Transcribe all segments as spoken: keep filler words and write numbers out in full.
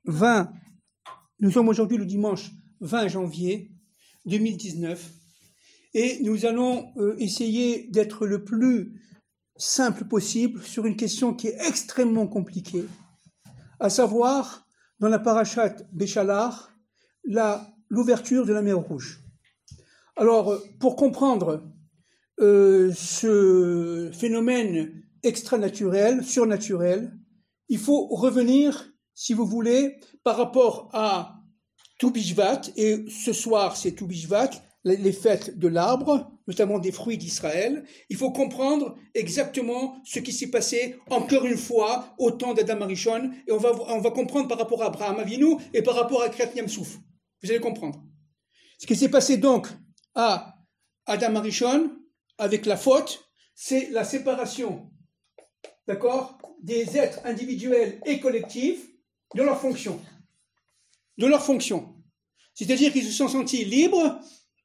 vingt, nous sommes aujourd'hui le dimanche vingt janvier deux mille dix-neuf et nous allons euh, essayer d'être le plus simple possible sur une question qui est extrêmement compliquée, à savoir, dans la parashat Béchalar, la, l'ouverture de la mer Rouge. Alors, pour comprendre euh, ce phénomène extranaturel, surnaturel, il faut revenir, si vous voulez, par rapport à Tou Bishvat, et ce soir c'est Tou Bishvat, les fêtes de l'arbre, notamment des fruits d'Israël. Il faut comprendre exactement ce qui s'est passé encore une fois au temps d'Adam Arishon, et on va, on va comprendre par rapport à Abraham Avinu et par rapport à Kriyat Yam Souf. Vous allez comprendre. Ce qui s'est passé donc à Adam Arishon, avec la faute, c'est la séparation, d'accord, des êtres individuels et collectifs de leur fonction. De leur fonction. C'est-à-dire qu'ils se sont sentis libres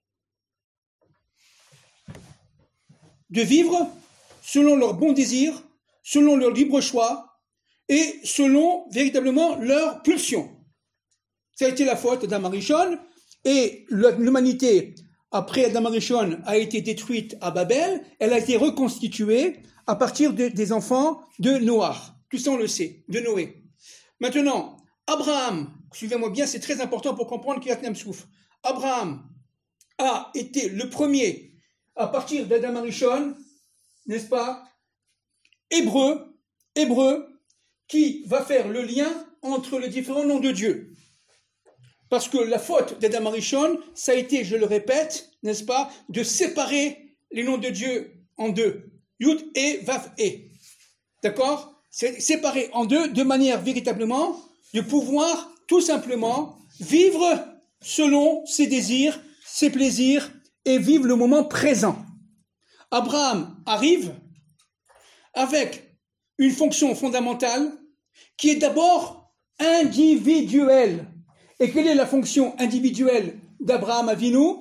de vivre selon leurs bons désirs, selon leur libre choix et selon véritablement leur pulsion. Ça a été la faute d'Adam Arishon, et l'humanité, après Adam Arishon, a été détruite à Babel. Elle a été reconstituée à partir de, des enfants de Noach. Tout ça on le sait, de Noé. Maintenant, Abraham, suivez-moi bien, c'est très important pour comprendre Kriyat Yam Souf. Abraham a été le premier, à partir d'Adam Arishon, n'est-ce pas, hébreu, hébreu, qui va faire le lien entre les différents noms de Dieu. Parce que la faute d'Adam Arishon, ça a été, je le répète, n'est-ce pas, de séparer les noms de Dieu en deux. Yud et Vav et. D'accord? C'est séparé en deux de manière véritablement de pouvoir tout simplement vivre selon ses désirs, ses plaisirs et vivre le moment présent. Abraham arrive avec une fonction fondamentale qui est d'abord individuelle. Et quelle est la fonction individuelle d'Abraham Avinu?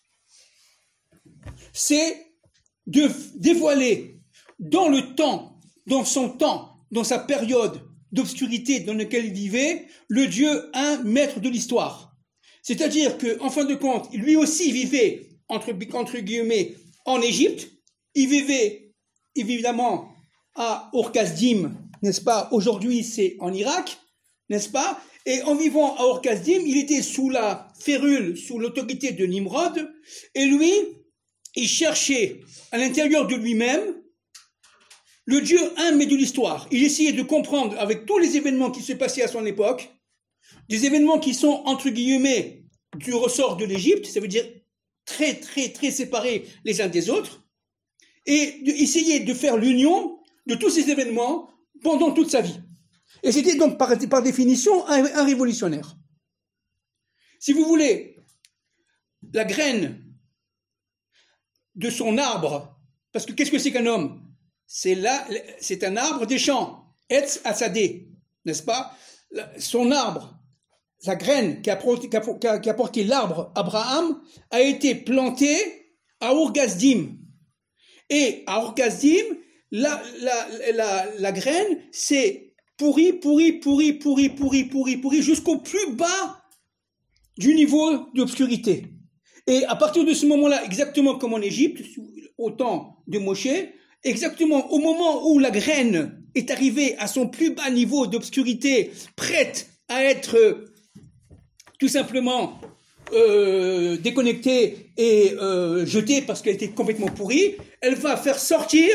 C'est de dévoiler dans le temps, dans son temps, dans sa période d'obscurité dans laquelle il vivait, le Dieu un maître de l'histoire. C'est-à-dire qu'en fin de compte, lui aussi vivait, entre, entre guillemets, en Égypte. Il vivait, évidemment, à Ur-Kasdim, n'est-ce pas? Aujourd'hui, c'est en Irak, n'est-ce pas? Et en vivant à Ur-Kasdim, il était sous la férule, sous l'autorité de Nimrod, et lui, il cherchait à l'intérieur de lui-même le Dieu un mais de l'histoire. Il essayait de comprendre avec tous les événements qui se passaient à son époque, des événements qui sont, entre guillemets, du ressort de l'Égypte, ça veut dire très, très, très séparés les uns des autres, et essayer de faire l'union de tous ces événements pendant toute sa vie. Et c'était donc par, par définition un, un révolutionnaire. Si vous voulez, la graine de son arbre, parce que qu'est-ce que c'est qu'un homme? C'est là, c'est un arbre des champs, Etz Asadé, n'est-ce pas? Son arbre, la graine qui a, qui a, qui a porté l'arbre Abraham a été plantée à Ur-Kasdim. Et à Ur-Kasdim, la, la, la, la graine s'est pourrie, pourrie, pourrie, pourrie, pourrie, pourrie, pourrie, jusqu'au plus bas du niveau d'obscurité. Et à partir de ce moment-là, exactement comme en Égypte, au temps de Moshe, exactement au moment où la graine est arrivée à son plus bas niveau d'obscurité, prête à être euh, tout simplement euh, déconnectée et euh, jetée parce qu'elle était complètement pourrie, elle va faire sortir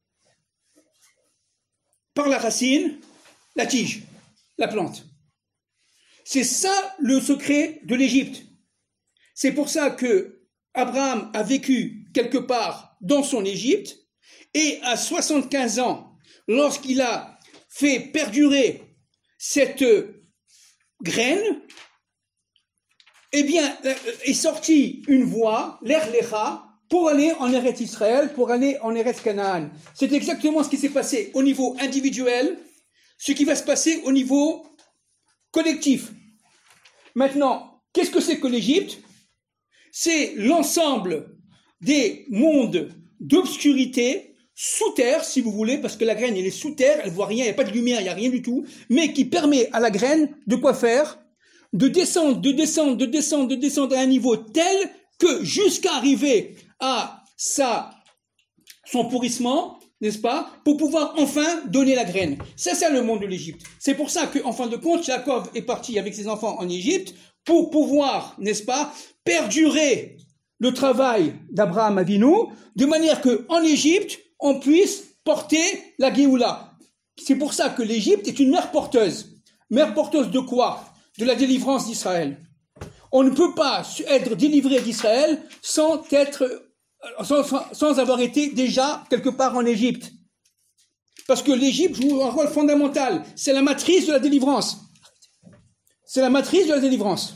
par la racine la tige, la plante. C'est ça le secret de l'Égypte. C'est pour ça que Abraham a vécu quelque part dans son Égypte, et à soixante-quinze ans, lorsqu'il a fait perdurer cette graine, eh bien, est sortie une voie, l'Erlecha, pour aller en Eretz Israël, pour aller en Eretz Canaan. C'est exactement ce qui s'est passé au niveau individuel, ce qui va se passer au niveau collectif. Maintenant, qu'est-ce que c'est que l'Égypte? C'est l'ensemble des mondes d'obscurité sous terre, si vous voulez, parce que la graine, elle est sous terre, elle voit rien, il n'y a pas de lumière, il n'y a rien du tout, mais qui permet à la graine de quoi faire? De descendre, de descendre, de descendre, de descendre à un niveau tel que jusqu'à arriver à sa, son pourrissement, n'est-ce pas, pour pouvoir enfin donner la graine. C'est ça le monde de l'Égypte. C'est pour ça qu'en fin de compte, Jacob est parti avec ses enfants en Égypte pour pouvoir, n'est-ce pas, perdurer le travail d'Abraham Avinu, de manière qu'en Égypte, on puisse porter la Géoula. C'est pour ça que l'Égypte est une mère porteuse. Mère porteuse de quoi? De la délivrance d'Israël. On ne peut pas être délivré d'Israël sans être, sans, sans, sans avoir été déjà quelque part en Égypte. Parce que l'Égypte joue un rôle fondamental. C'est la matrice de la délivrance. C'est la matrice de la délivrance.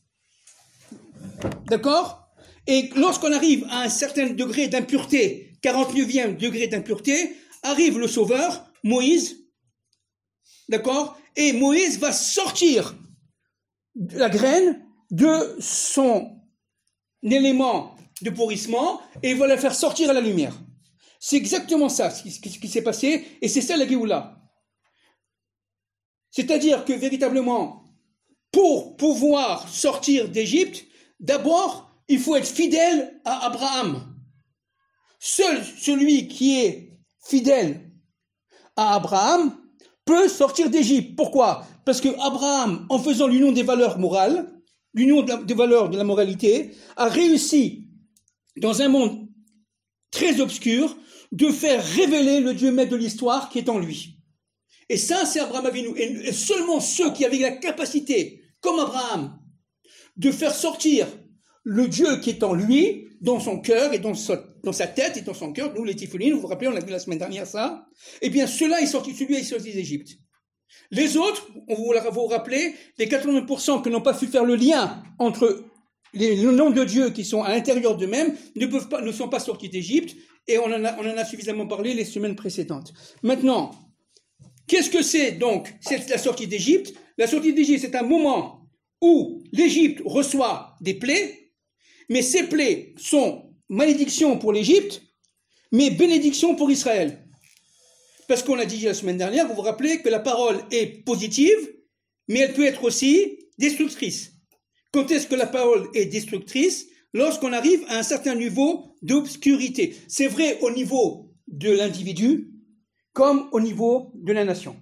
D'accord? Et lorsqu'on arrive à un certain degré d'impureté, quarante-neuvième degré d'impureté, arrive le Sauveur, Moïse, d'accord? Et Moïse va sortir la graine de son élément de pourrissement et va la faire sortir à la lumière. C'est exactement ça ce qui, ce qui s'est passé, et c'est ça la Géoula. C'est-à-dire que véritablement, pour pouvoir sortir d'Égypte, d'abord, il faut être fidèle à Abraham. Seul celui qui est fidèle à Abraham peut sortir d'Égypte. Pourquoi? Parce que Abraham, en faisant l'union des valeurs morales, l'union des valeurs de la moralité, a réussi, dans un monde très obscur, de faire révéler le Dieu maître de l'histoire qui est en lui. Et ça, c'est Abraham Avinu. Et seulement ceux qui avaient la capacité, comme Abraham, de faire sortir le Dieu qui est en lui, dans son cœur et dans sa, dans sa tête et dans son cœur, nous les Tiphilines, vous vous rappelez, on l'a vu la semaine dernière ça, eh bien cela est sorti, celui est sorti d'Égypte. Les autres, on vous vous rappelez, les quatre-vingts pour cent qui n'ont pas pu faire le lien entre les noms de Dieu qui sont à l'intérieur d'eux-mêmes ne peuvent pas, ne sont pas sortis d'Égypte, et on en a, on en a suffisamment parlé les semaines précédentes. Maintenant, qu'est-ce que c'est donc, c'est la sortie d'Égypte? La sortie d'Égypte, c'est un moment où l'Égypte reçoit des plaies, mais ces plaies sont malédictions pour l'Égypte, mais bénédictions pour Israël. Parce qu'on a dit la semaine dernière, vous vous rappelez que la parole est positive, mais elle peut être aussi destructrice. Quand est-ce que la parole est destructrice? Lorsqu'on arrive à un certain niveau d'obscurité. C'est vrai au niveau de l'individu, comme au niveau de la nation.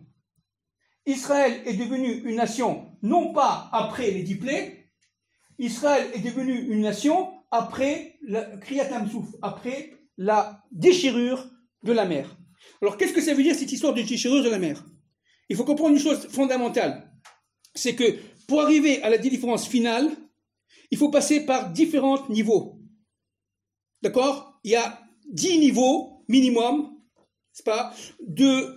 Israël est devenu une nation, non pas après les dix plaies, Israël est devenu une nation après la Kriyat Amsouf, après la déchirure de la mer. Alors, qu'est-ce que ça veut dire cette histoire de déchirure de la mer? Il faut comprendre une chose fondamentale. C'est que pour arriver à la délivrance finale, il faut passer par différents niveaux. D'accord? Il y a dix niveaux minimum, n'est-ce pas, de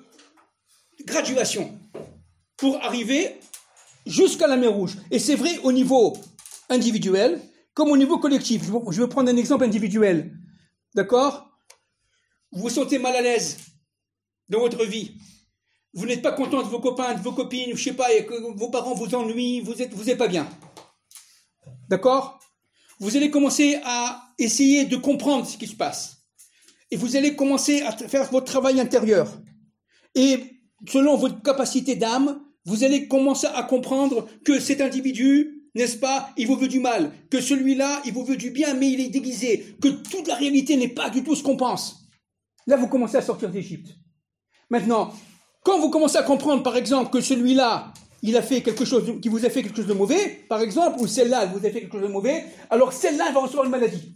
graduation pour arriver jusqu'à la mer Rouge. Et c'est vrai au niveau individuel comme au niveau collectif. Je vais prendre un exemple individuel. D'accord? Vous vous sentez mal à l'aise dans votre vie. Vous n'êtes pas content de vos copains, de vos copines, je sais pas, et que vos parents vous ennuient, vous êtes, vous êtes pas bien. D'accord? Vous allez commencer à essayer de comprendre ce qui se passe. Et vous allez commencer à faire votre travail intérieur. Et selon votre capacité d'âme, vous allez commencer à comprendre que cet individu, n'est-ce pas, il vous veut du mal, que celui-là, il vous veut du bien, mais il est déguisé, que toute la réalité n'est pas du tout ce qu'on pense. Là, vous commencez à sortir d'Égypte. Maintenant, quand vous commencez à comprendre, par exemple, que celui-là, il a fait quelque chose, qui vous a fait quelque chose de mauvais, par exemple, ou celle-là, elle vous a fait quelque chose de mauvais, alors celle-là, elle va recevoir une maladie.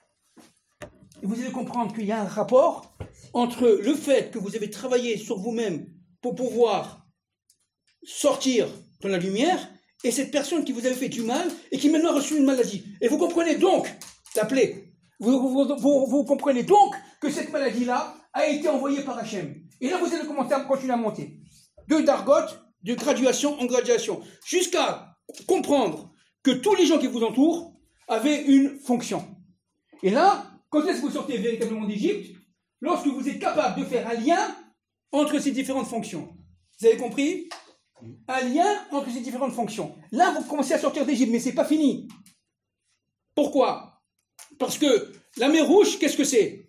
Et vous allez comprendre qu'il y a un rapport entre le fait que vous avez travaillé sur vous-même pour pouvoir sortir dans la lumière et cette personne qui vous avait fait du mal et qui maintenant a reçu une maladie. Et vous comprenez donc la plaie. Vous, vous, vous, vous comprenez donc que cette maladie-là a été envoyée par Hachem. Et là, vous allez commencer à continuer à monter. De Dargot, de graduation en graduation, jusqu'à comprendre que tous les gens qui vous entourent avaient une fonction. Et là, quand est-ce que vous sortez véritablement d'Égypte? Lorsque vous êtes capable de faire un lien entre ces différentes fonctions. Vous avez compris? Un lien entre ces différentes fonctions. Là, vous commencez à sortir d'Égypte, mais c'est pas fini. Pourquoi? Parce que la mer Rouge, qu'est-ce que c'est?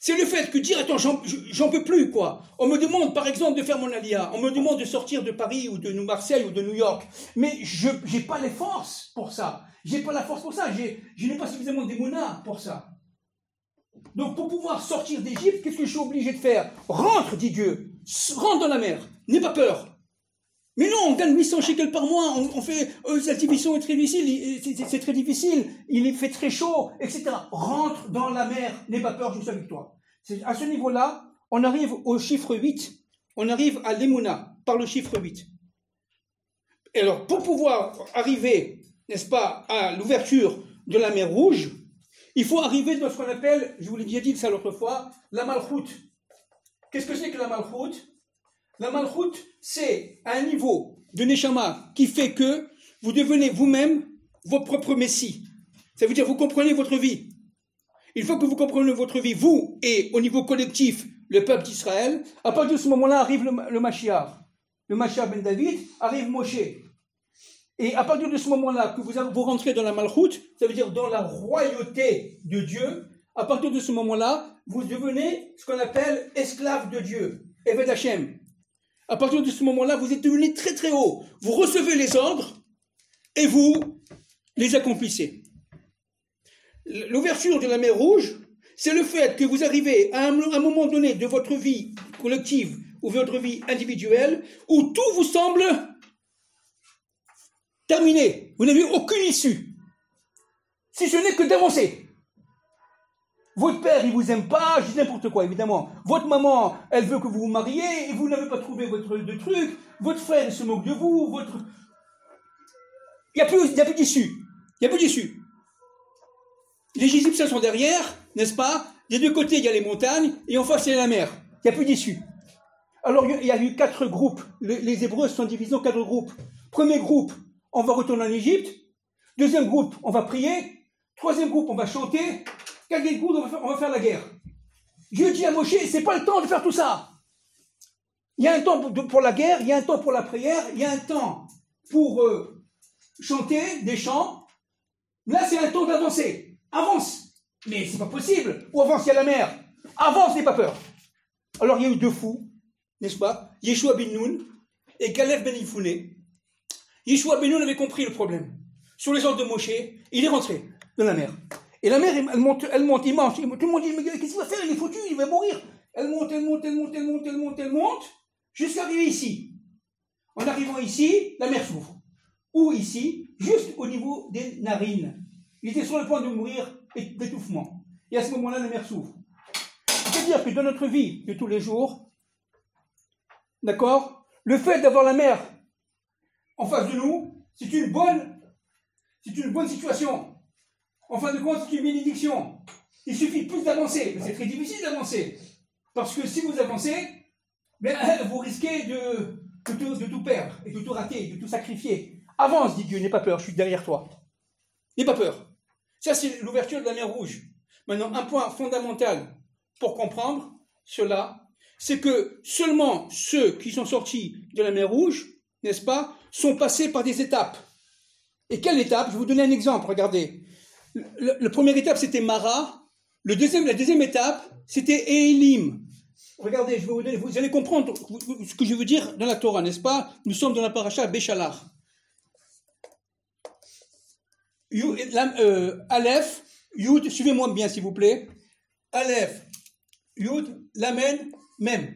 C'est le fait que dire, attends, j'en, j'en peux plus, quoi. On me demande, par exemple, de faire mon alia. On me demande de sortir de Paris ou de Marseille ou de New York. Mais je n'ai pas les forces pour ça. J'ai pas la force pour ça. J'ai, je n'ai pas suffisamment d'émouna pour ça. Donc, pour pouvoir sortir d'Égypte, qu'est-ce que je suis obligé de faire? Rentre, dit Dieu. Rentre dans la mer. N'aie pas peur. Mais non, on gagne huit cents shekels par mois, on, on fait, euh, cette division est très difficile, c'est, c'est, c'est très difficile, il fait très chaud, et cetera. Rentre dans la mer, n'aie pas peur, je suis avec toi. C'est, à ce niveau-là, on arrive au chiffre huit, on arrive à l'Emouna, par le chiffre huit. Et alors, pour pouvoir arriver, n'est-ce pas, à l'ouverture de la mer Rouge, il faut arriver dans ce qu'on appelle, je vous l'ai déjà dit ça l'autre fois, la Malchoute. Qu'est-ce que c'est que la Malchoute? La Malchoute, c'est un niveau de Neshama qui fait que vous devenez vous-même votre propre Messie. Ça veut dire vous comprenez votre vie. Une fois que vous comprenez votre vie, vous et au niveau collectif, le peuple d'Israël, à partir de ce moment-là arrive le, le Mashiach. Le Mashiach ben David, arrive Moshe. Et à partir de ce moment-là, que vous, vous rentrez dans la Malchoute, ça veut dire dans la royauté de Dieu, à partir de ce moment-là, vous devenez ce qu'on appelle esclave de Dieu, Eved Hashem. À partir de ce moment-là, vous êtes devenu très très haut. Vous recevez les ordres et vous les accomplissez. L'ouverture de la mer Rouge, c'est le fait que vous arrivez à un, un moment donné de votre vie collective ou votre vie individuelle où tout vous semble terminé. Vous n'avez aucune issue. Si ce n'est que d'avancer. Votre père, il vous aime pas, je dis n'importe quoi, évidemment. Votre maman, elle veut que vous vous mariez et vous n'avez pas trouvé votre de truc. Votre frère, il se moque de vous. Votre... Il n'y a plus, il y a plus d'issue. Il n'y a plus d'issue. Les Égyptiens sont derrière, n'est-ce pas? Des deux côtés, il y a les montagnes et en face, il y a la mer. Il n'y a plus d'issue. Alors, il y a eu quatre groupes. Les, les Hébreux sont divisés en quatre groupes. Premier groupe, on va retourner en Égypte. Deuxième groupe, on va prier. Troisième groupe, on va chanter. Quatrième groupe, on va faire, on va faire la guerre. Dieu dit à Moshe, c'est pas le temps de faire tout ça. Il y a un temps pour, pour la guerre, il y a un temps pour la prière, il y a un temps pour euh, chanter des chants. Là, c'est un temps d'avancer. Avance. Mais c'est pas possible. Ou avance, il y a la mer. Avance, n'aie pas peur. Alors, il y a eu deux fous, n'est-ce pas? Yeshua ben Nun et Caleb ben Yifouné. Yeshua ben Nun avait compris le problème. Sur les ordres de Moshe, il est rentré dans la mer. Et la mer, elle monte, elle monte, il mange. Tout le monde dit, mais qu'est-ce qu'il va faire? Il est foutu, il va mourir. Elle monte, elle monte, elle monte, elle monte, elle monte, elle monte, jusqu'à arriver ici. En arrivant ici, la mer s'ouvre. Ou ici, juste au niveau des narines. Il était sur le point de mourir d'étouffement. Et à ce moment-là, la mer s'ouvre. C'est-à-dire que dans notre vie de tous les jours, d'accord, le fait d'avoir la mer en face de nous, c'est une bonne, c'est une bonne situation. En fin de compte, c'est une bénédiction. Il suffit plus d'avancer. Mais c'est très difficile d'avancer. Parce que si vous avancez, ben, vous risquez de, de, tout, de tout perdre, et de tout rater, de tout sacrifier. Avance, dit Dieu, n'aie pas peur, je suis derrière toi. N'aie pas peur. Ça, c'est l'ouverture de la mer Rouge. Maintenant, un point fondamental pour comprendre cela, c'est que seulement ceux qui sont sortis de la mer Rouge, n'est-ce pas, sont passés par des étapes. Et quelle étape? Je vais vous donner un exemple, regardez. Le, le première étape, c'était Mara. Le deuxième, la deuxième étape, c'était Élim. Regardez, je vais vous, donner, vous allez comprendre ce que je veux dire dans la Torah, n'est-ce pas? Nous sommes dans la paracha Béchalar. Euh, Aleph, Yud, suivez-moi bien s'il vous plaît. Aleph, Yud, Lamen, Mem.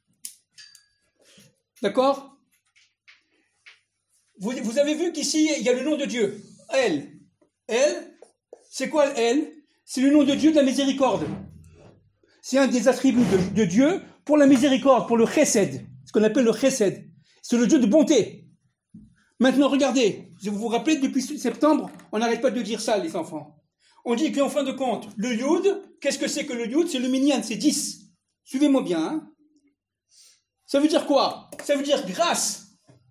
D'accord? vous, vous avez vu qu'ici, il y a le nom de Dieu. El. El. C'est quoi elle? C'est le nom de Dieu de la miséricorde. C'est un des attributs de, de Dieu pour la miséricorde, pour le chesed, ce qu'on appelle le chesed. C'est le Dieu de bonté. Maintenant, regardez, vous vous rappelez, depuis septembre, on n'arrête pas de dire ça, les enfants. On dit qu'en fin de compte, le Yud, qu'est-ce que c'est que le Yud? C'est le minyan, c'est dix. Suivez-moi bien. Hein? Ça veut dire quoi? Ça veut dire grâce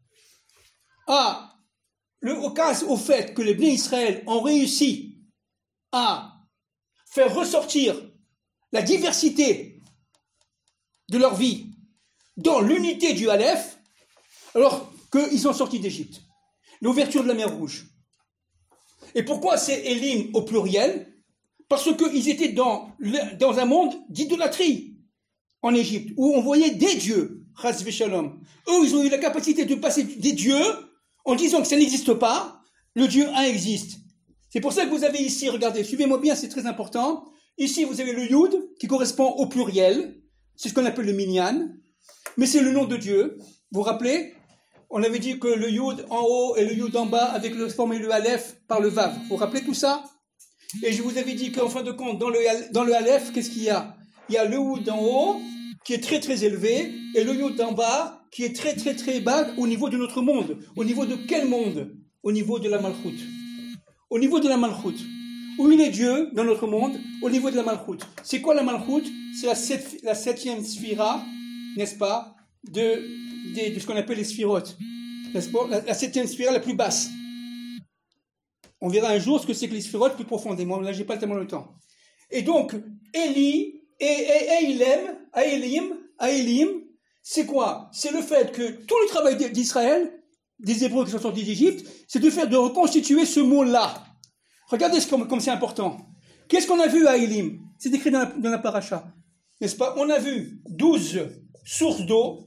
à, le, au, cas, au fait que les Bnei Israël ont réussi à faire ressortir la diversité de leur vie dans l'unité du Aleph, alors qu'ils sont sortis d'Égypte. L'ouverture de la mer Rouge. Et pourquoi c'est Élim au pluriel? Parce qu'ils étaient dans, le, dans un monde d'idolâtrie en Égypte, où on voyait des dieux, Chas v'Shalom. Eux, ils ont eu la capacité de passer des dieux en disant que ça n'existe pas, le Dieu un existe. C'est pour ça que vous avez ici, regardez, suivez-moi bien, c'est très important. Ici, vous avez le Yud, qui correspond au pluriel, c'est ce qu'on appelle le Minyan, mais c'est le nom de Dieu. Vous vous rappelez? On avait dit que le Yud en haut et le Yud en bas, avec le formé le Aleph par le Vav. Vous vous rappelez tout ça? Et je vous avais dit qu'en fin de compte, dans le, dans le Aleph, qu'est-ce qu'il y a? Il y a le Yud en haut, qui est très très élevé, et le Yud en bas, qui est très très très bas au niveau de notre monde. Au niveau de quel monde? Au niveau de la Malchut. Au niveau de la Malchut. Où il est Dieu dans notre monde? Au niveau de la Malchut. C'est quoi la Malchut? C'est la, sept, la septième sphira, n'est-ce pas, de, de, de ce qu'on appelle les sphirotes. N'est-ce pas? La, la septième sphira la plus basse. On verra un jour ce que c'est que les sphirotes plus profondément. Là, j'ai pas tellement le temps. Et donc, Eli et, et Eilem, Aelim, Aelim, c'est quoi? C'est le fait que tout le travail d'Israël, des Hébreux qui sont sortis d'Égypte, c'est de faire de reconstituer ce mot-là. Regardez ce, comme, comme c'est important. Qu'est-ce qu'on a vu à Elim? C'est écrit dans la, dans la paracha, n'est-ce pas? On a vu douze sources d'eau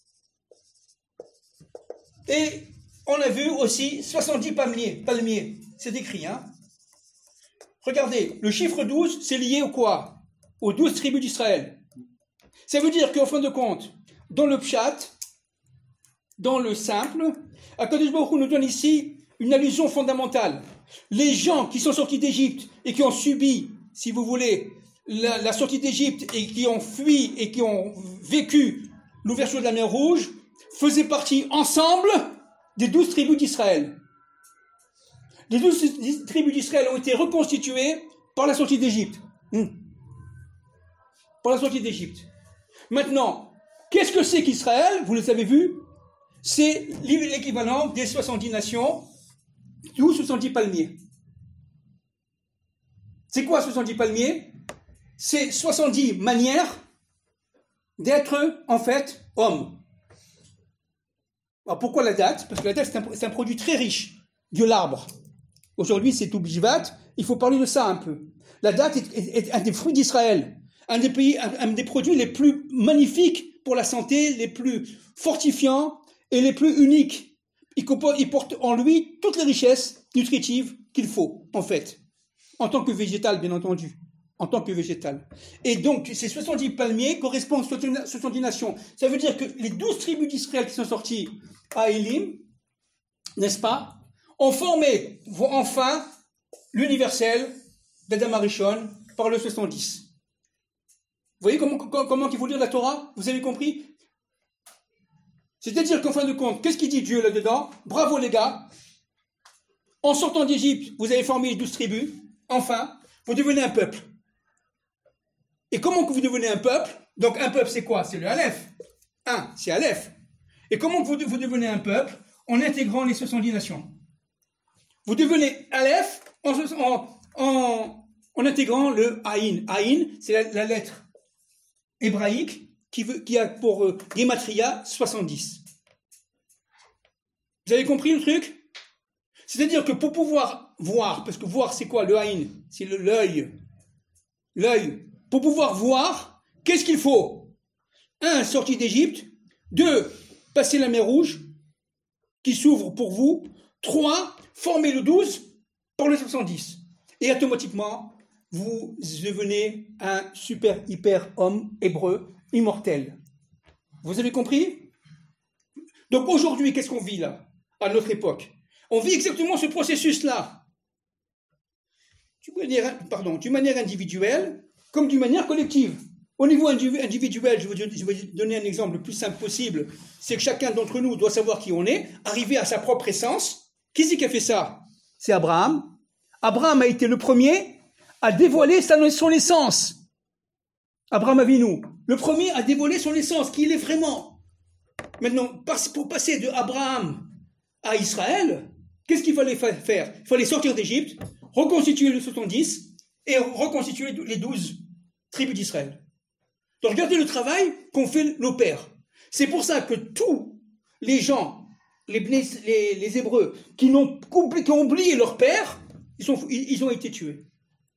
et on a vu aussi soixante-dix palmiers. palmiers. C'est écrit, hein? Regardez, le chiffre douze, c'est lié au quoi? Aux douze tribus d'Israël. Ça veut dire qu'en fin de compte, dans le pshat, dans le simple, Akadosh Baruch Hu nous donne ici une allusion fondamentale. Les gens qui sont sortis d'Égypte et qui ont subi, si vous voulez, la, la sortie d'Égypte et qui ont fui et qui ont vécu l'ouverture de la mer Rouge, faisaient partie ensemble des douze tribus d'Israël. Les douze tribus d'Israël ont été reconstituées par la sortie d'Égypte. Hmm. Par la sortie d'Égypte. Maintenant, qu'est-ce que c'est qu'Israël? Vous les avez vus? C'est l'équivalent des soixante-dix nations, ou soixante-dix palmiers. C'est quoi soixante-dix palmiers? C'est soixante-dix manières d'être, en fait, homme. Alors pourquoi la date? Parce que la date, c'est un, c'est un produit très riche de l'arbre. Aujourd'hui, c'est tout Bishvat. Il faut parler de ça un peu. La date est, est, est un des fruits d'Israël. Un des pays, un, un des produits les plus magnifiques pour la santé, les plus fortifiants et les plus uniques. Il, il porte en lui toutes les richesses nutritives qu'il faut, en fait. En tant que végétal, bien entendu. En tant que végétal. Et donc, ces soixante-dix palmiers correspondent aux soixante-dix nations. Ça veut dire que les douze tribus d'Israël qui sont sorties à Élim, n'est-ce pas, ont formé, enfin, l'universel d'Adam Arishon par le soixante-dix. Vous voyez comment, comment, comment il faut lire la Torah? Vous avez compris? C'est-à-dire qu'en fin de compte, qu'est-ce qu'il dit Dieu là-dedans? Bravo les gars. En sortant d'Égypte, vous avez formé les douze tribus. Enfin, vous devenez un peuple. Et comment que vous devenez un peuple? Donc un peuple c'est quoi? C'est le Aleph. Un, c'est Aleph. Et comment que vous, vous devenez un peuple? En intégrant les soixante-dix nations. Vous devenez Aleph en, en, en, en intégrant le Aïn. Aïn, c'est la, la lettre hébraïque qui, veut, qui a pour euh, Gematria soixante-dix. Vous avez compris le truc? C'est-à-dire que pour pouvoir voir, parce que voir c'est quoi le Aïn? C'est le, l'œil. L'œil. Pour pouvoir voir, qu'est-ce qu'il faut? Un, sortie d'Égypte. Deux, passer la mer Rouge, qui s'ouvre pour vous. Trois, former le douze par le soixante-dix. Et automatiquement, vous devenez un super hyper homme hébreu immortel. Vous avez compris? Donc aujourd'hui, qu'est-ce qu'on vit là, à notre époque? On vit exactement ce processus-là. D'une manière, pardon, d'une manière individuelle, comme d'une manière collective. Au niveau individuel, je vais vous donner un exemple le plus simple possible, c'est que chacun d'entre nous doit savoir qui on est, arriver à sa propre essence. Qui c'est qui a fait ça? C'est Abraham. Abraham a été le premier à dévoiler son essence. Abraham Avinu, le premier à dévoiler son essence, qui il est vraiment. Maintenant, pour passer de Abraham à Israël, qu'est-ce qu'il fallait faire? Il fallait sortir d'Égypte, reconstituer le soixante-dix et reconstituer les douze tribus d'Israël. Donc regardez le travail qu'ont fait nos pères. C'est pour ça que tous les gens, les, les, les Hébreux, qui, n'ont, qui ont oublié leur père, ils, sont, ils, ils ont été tués.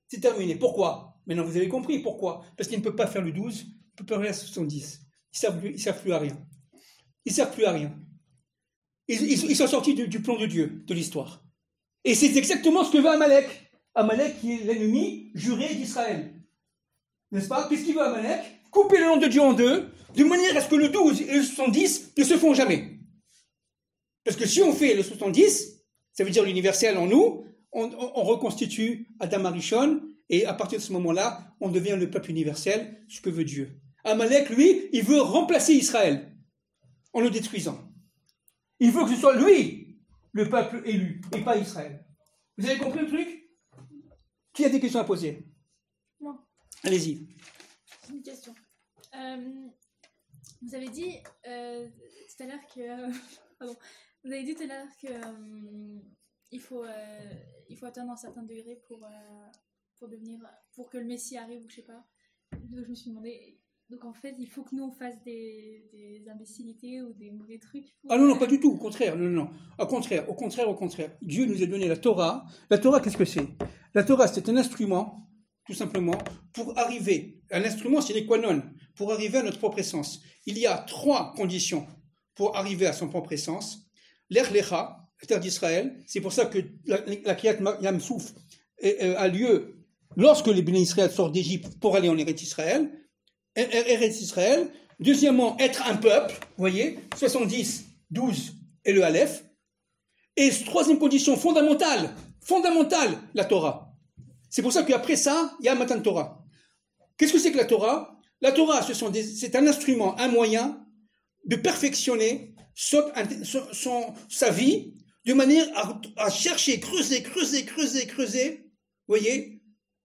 C'est terminé. Pourquoi? Maintenant, vous avez compris pourquoi. Parce qu'ils ne peuvent pas faire le douze, ils ne peuvent pas faire le soixante-dix. Ils ne servent, ils servent plus à rien. Ils ne servent plus à rien. Ils, ils, ils sont sortis du, du plan de Dieu, de l'histoire. Et c'est exactement ce que veut Amalek. Amalek qui est l'ennemi juré d'Israël. N'est-ce pas? Qu'est-ce qu'il veut Amalek? Couper le nom de Dieu en deux, de manière à ce que le douze et le soixante-dix ne se font jamais. Parce que si on fait le soixante-dix, ça veut dire l'universel en nous, on, on, on reconstitue Adam Arishon, et à partir de ce moment-là, on devient le peuple universel, ce que veut Dieu. Amalek, lui, il veut remplacer Israël en le détruisant. Il veut que ce soit lui, le peuple élu, et pas Israël. Vous avez compris le truc? Qui a des questions à poser? Moi. Allez-y. C'est une question. Euh, vous avez dit euh, tout à l'heure que... Euh, pardon. Vous avez dit tout à l'heure que euh, il faut euh, il faut atteindre un certain degré pour euh, pour devenir pour que le Messie arrive ou je sais pas. Donc je me suis demandé, donc en fait il faut que nous on fasse des, des imbécilités ou des mauvais trucs. Pour... Ah non non pas du tout, au contraire, non non, au contraire, au contraire, au contraire. Dieu nous a donné la Torah. La Torah, qu'est-ce que c'est? La Torah, c'est un instrument, tout simplement, pour arriver. Un instrument, c'est l'équanon, pour arriver à notre propre essence. Il y a trois conditions pour arriver à son propre essence. L'Erlecha, la terre d'Israël, c'est pour ça que la, la Kriyat Yam Souf a lieu lorsque les bénis Israël sortent d'Égypte pour aller en Eretz Israël. Eretz Israël. Deuxièmement, être un peuple, vous voyez, soixante-dix, douze et le Aleph. Et troisième condition fondamentale, fondamentale, la Torah. C'est pour ça qu'après ça, il y a Matan Torah. Qu'est-ce que c'est que la Torah? La Torah, ce sont des, c'est un instrument, un moyen de perfectionner son, son, sa vie de manière à, à chercher, creuser, creuser, creuser, creuser, vous voyez,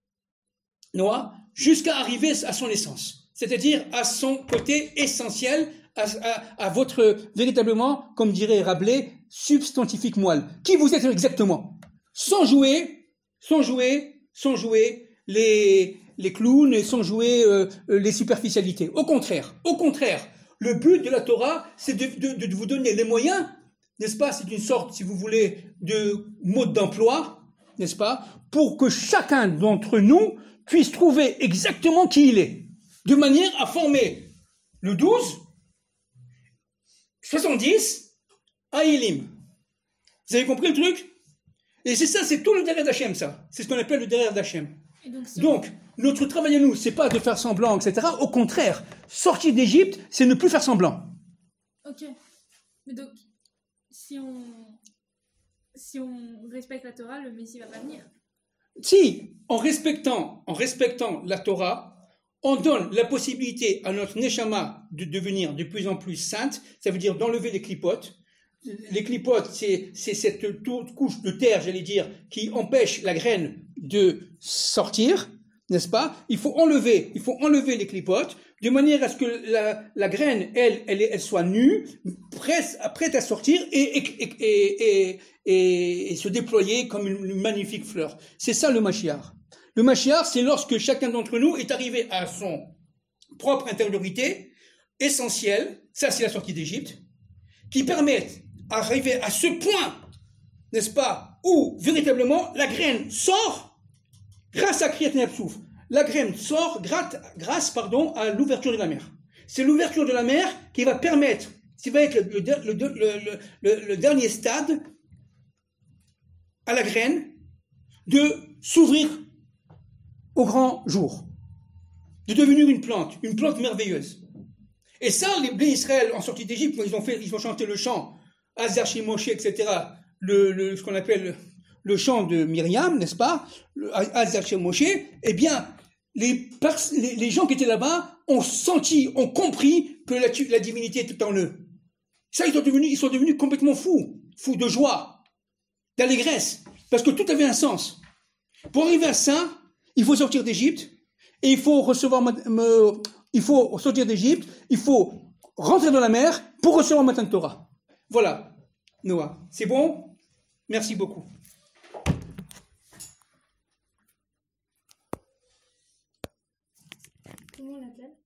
Noah, jusqu'à arriver à son essence, c'est-à-dire à son côté essentiel, à, à, à votre, véritablement, comme dirait Rabelais, substantifique moelle. Qui vous êtes exactement? Sans jouer, sans jouer, sans jouer les, les clowns, sans jouer euh, les superficialités. Au contraire, au contraire, le but de la Torah, c'est de, de, de vous donner les moyens, n'est-ce pas? C'est une sorte, si vous voulez, de mode d'emploi, n'est-ce pas? Pour que chacun d'entre nous puisse trouver exactement qui il est, de manière à former le douze, soixante-dix, à Elim. Vous avez compris le truc? Et c'est ça, c'est tout le derrière d'Hachem, ça. C'est ce qu'on appelle le derrière d'Hachem. Donc, donc, notre travail à nous, c'est pas de faire semblant, et cetera. Au contraire, sortir d'Égypte, c'est ne plus faire semblant. Ok. Mais donc, si on, si on respecte la Torah, le Messie va pas venir. Si, en respectant, en respectant la Torah, on donne la possibilité à notre Neshama de devenir de plus en plus sainte, ça veut dire d'enlever les clipotes. Les clipotes, c'est, c'est cette couche de terre, j'allais dire, qui empêche la graine de sortir, n'est-ce pas? Il faut enlever, il faut enlever les clipotes, de manière à ce que la, la graine, elle, elle, elle soit nue, prête, prête à sortir et, et, et, et, et, et se déployer comme une, une magnifique fleur. C'est ça le Mashiach. Le Mashiach, c'est lorsque chacun d'entre nous est arrivé à son propre intériorité essentielle, ça c'est la sortie d'Égypte, qui permet d'arriver à ce point, n'est-ce pas, où véritablement la graine sort grâce à Kriyat Yam Souf. La graine sort grâce, grâce pardon, à l'ouverture de la mer. C'est l'ouverture de la mer qui va permettre, qui va être le, le, le, le, le, le dernier stade à la graine de s'ouvrir au grand jour, de devenir une plante, une plante merveilleuse. Et ça, les Bnei Israël en sortie d'Égypte, ils ont fait, ils ont chanté le chant Hazar Shel Moshe, et cetera. Le, le, ce qu'on appelle le, le chant de Myriam, n'est-ce pas? Hazar Shel Moshe. Eh bien, les, les, les gens qui étaient là-bas ont senti, ont compris que la, la divinité était en eux. Ça, ils sont devenus, ils sont devenus complètement fous, fous de joie, d'allégresse, parce que tout avait un sens. Pour arriver à ça, il faut sortir d'Égypte et il faut recevoir, me, il faut sortir d'Égypte, il faut rentrer dans la mer pour recevoir Matan Torah. Voilà, Noah. C'est bon? Merci beaucoup. Comment on l'appelle?